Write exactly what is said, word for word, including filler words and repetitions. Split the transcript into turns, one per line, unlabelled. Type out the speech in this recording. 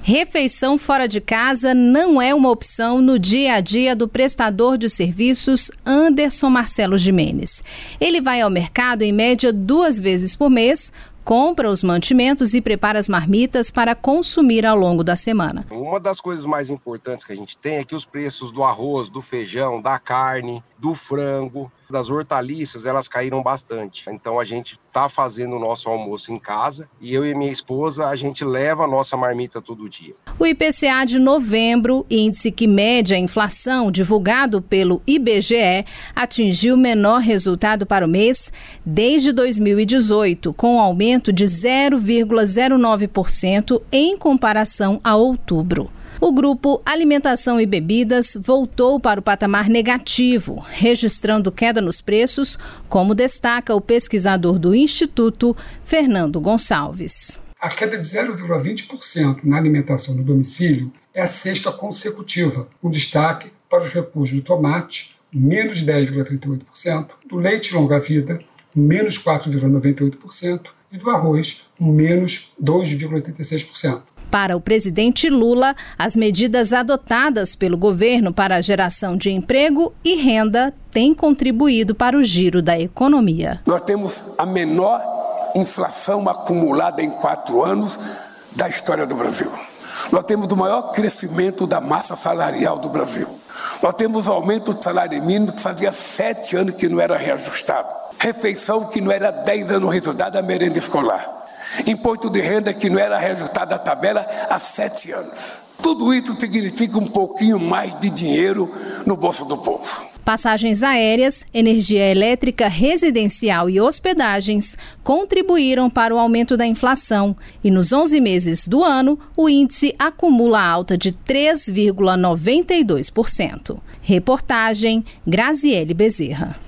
Refeição fora de casa não é uma opção no dia a dia do prestador de serviços Anderson Marcelo Gimenez. Ele vai ao mercado em média duas vezes por mês, compra os mantimentos e prepara as marmitas para consumir ao longo da semana.
Uma das coisas mais importantes que a gente tem é que os preços do arroz, do feijão, da carne, do frango, das hortaliças, elas caíram bastante. Então a gente está fazendo o nosso almoço em casa e eu e minha esposa, a gente leva a nossa marmita todo dia.
O I P C A de novembro, índice que mede a inflação divulgado pelo I B G E, atingiu o menor resultado para o mês desde dois mil e dezoito, com um aumento de zero vírgula zero nove por cento em comparação a outubro. O grupo Alimentação e Bebidas voltou para o patamar negativo, registrando queda nos preços, como destaca o pesquisador do Instituto, Fernando Gonçalves.
A queda de zero vírgula vinte por cento na alimentação no domicílio é a sexta consecutiva, com destaque para os recuos do tomate, menos dez vírgula trinta e oito por cento, do leite longa-vida, menos quatro vírgula noventa e oito por cento, e do arroz, menos dois vírgula oitenta e seis por cento.
Para o presidente Lula, as medidas adotadas pelo governo para a geração de emprego e renda têm contribuído para o giro da economia.
Nós temos a menor inflação acumulada em quatro anos da história do Brasil. Nós temos o maior crescimento da massa salarial do Brasil. Nós temos aumento do salário mínimo que fazia sete anos que não era reajustado. Refeição que não era dez anos resultado da merenda escolar. Imposto de renda que não era reajustado à tabela há sete anos. Tudo isso significa um pouquinho mais de dinheiro no bolso do povo.
Passagens aéreas, energia elétrica residencial e hospedagens contribuíram para o aumento da inflação. E nos onze meses do ano, o índice acumula alta de três vírgula noventa e dois por cento. Reportagem Graziele Bezerra.